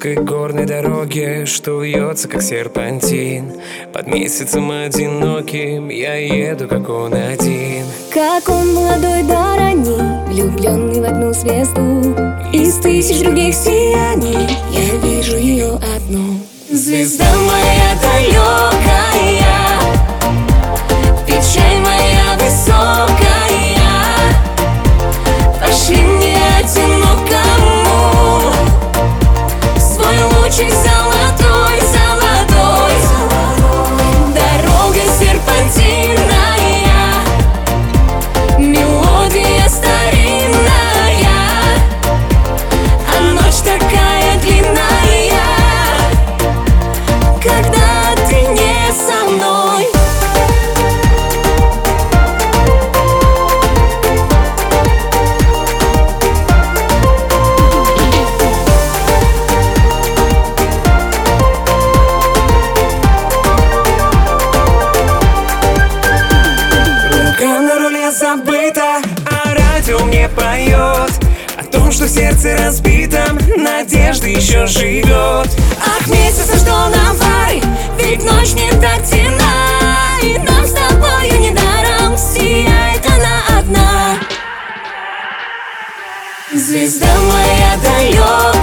узкой горной дороге, что вьется, как серпантин. Под месяцем одиноким я еду, как он один. Как он молодой да ранний, влюбленный в одну звезду. Из тысяч других сияний я вижу ее одну. Звезда моя далекая, печаль моя высокая, пошли мне одинокому свой лучик золотой, золотой. Дорога серпантинная, мелодия старинная, а ночь такая длинная, когда ты не со мной. Забыто, а радио мне поет о том, что в сердце разбитом надежда еще живет. Ах, месяц, а что нам пары, ведь ночь не так темна, и нам с тобою недаром сияет она одна. Звезда моя далекая,